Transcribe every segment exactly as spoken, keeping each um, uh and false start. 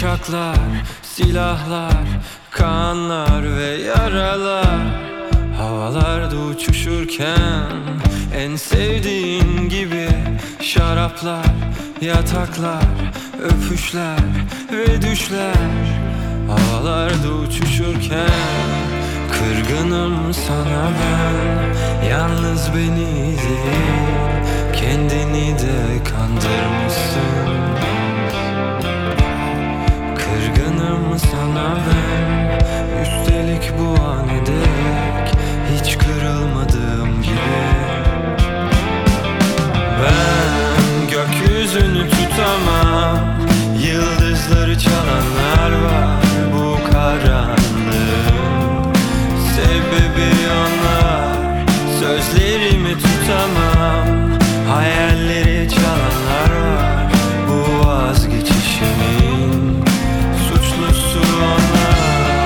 Uçaklar, silahlar, kanlar ve yaralar. Havalarda uçuşurken en sevdiğin gibi şaraplar, yataklar, öpüşler ve düşler. Havalarda uçuşurken kırgınım sana ben. Yalnız beni değil, kendini de kandırmışsın. Kırgınım sana ben, üstelik bu an dek hiç kırılmadığım gibi. Ben gökyüzünü tutamam, yıldızları çalanlar var bu karanlığın. Sebebi onlar, sözlerimi tutamam, hayalleri çalanlar var bu vazgeçişimin. Suçlusu onlar.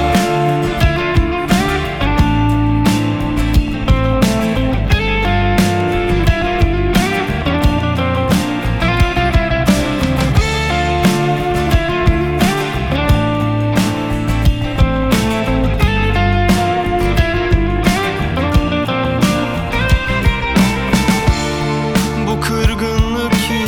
Bu kırgınlık ki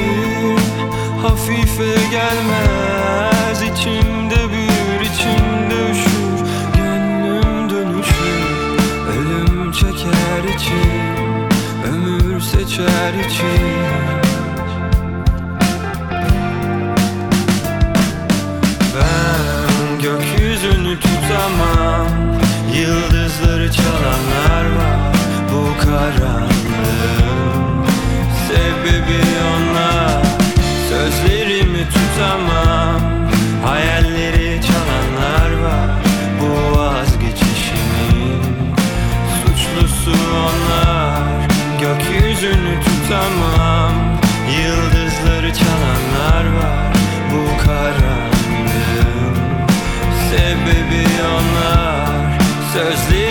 hafife gelmez, içimde büyür, içimde üşür, gönlüm dönüşür. Ölüm çeker içim, ömür seçer içim. Ben gökyüzünü tutamam, yıldızları çalanlar var bu karanlığın. Sebebi onlar, sözlerimi tutamam, hayalleri çalanlar var bu vazgeçişimin. Suçlusu onlar. Gökyüzünü tutamam, yıldızları çalanlar var bu karanlığın. Sebebi onlar, sözlerimi